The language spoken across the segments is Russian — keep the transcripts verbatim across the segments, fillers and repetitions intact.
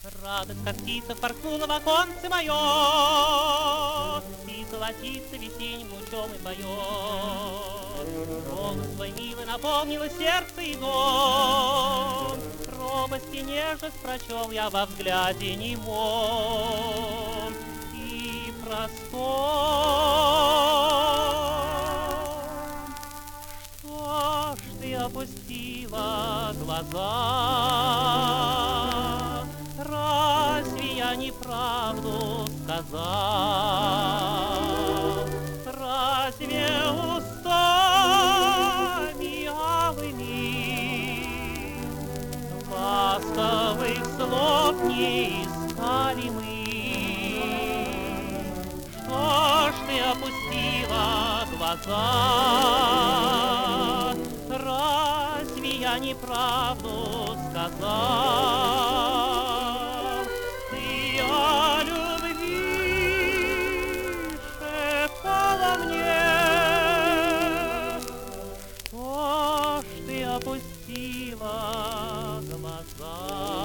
Радость, как птица, впорхнула в оконце мое, и золотится весенним лучом и поет. Голос твой милый наполнило сердце и дом, робость и нежность прочел я во взгляде немом и простом. Что ж ты опустила глаза? Разве я неправду сказал? Разве устами алыми ласковых слов не искали мы? Что ж ты опустила глаза? Разве я неправду сказал? Опустила глаза.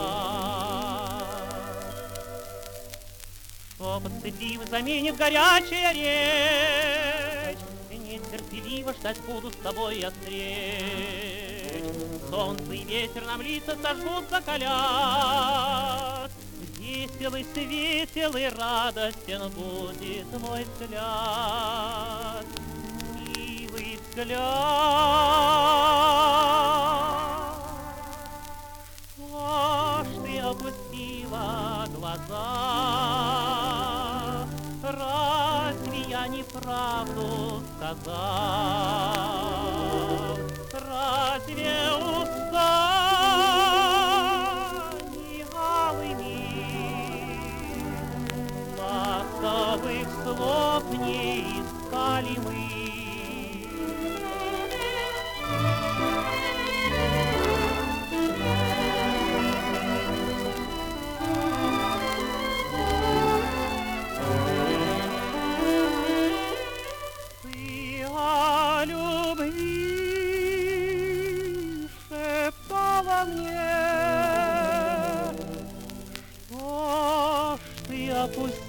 Шепот стыдливо заменит горячая речь, нетерпеливо ждать буду с тобой я встреч. Солнце и ветер нам лица сожгут, закалят. Веселый, светел и радостен будет мой взгляд, милый взгляд. Опустила глаза. Разве я неправду сказал? Разве устами алыми ласковых слов не искали мы? Мне, что ж ты опустила